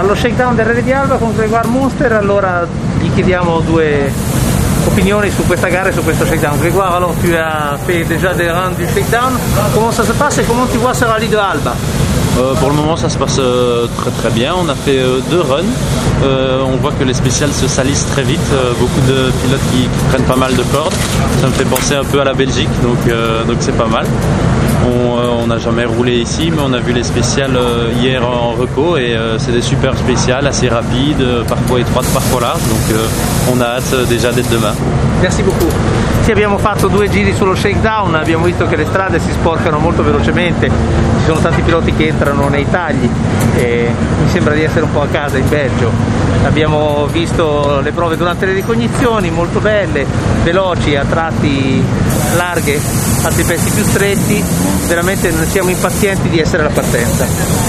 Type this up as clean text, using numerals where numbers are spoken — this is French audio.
allo shakedown del Rally di Alba con Grégoire Munster. Allora gli chiediamo due opinioni su questa gara et sur ce shakedown. Grégoire, alors tu as fait déjà des runs du shakedown. Comment ça se passe et comment tu vois ce rallye de Alba? Pour le moment ça se passe très très bien, on a fait 2 runs, on voit que les spéciales se salissent très vite, beaucoup de pilotes qui prennent pas mal de cordes, ça me fait penser un peu à la Belgique, donc c'est pas mal. On n'a jamais roulé ici mais on a vu les spéciales hier en reco et c'est des super spéciales, assez rapides, parfois étroites, parfois larges, donc on a hâte déjà d'être demain. Merci beaucoup. Sì, abbiamo fatto 2 giri sullo shakedown, abbiamo visto che le strade si sporcano molto velocemente, ci sono tanti piloti che entrano nei tagli e mi sembra di essere un po' a casa in Belgio. Abbiamo visto le prove durante le ricognizioni, molto belle, veloci, a tratti larghe, altri pezzi più stretti, veramente siamo impazienti di essere alla partenza.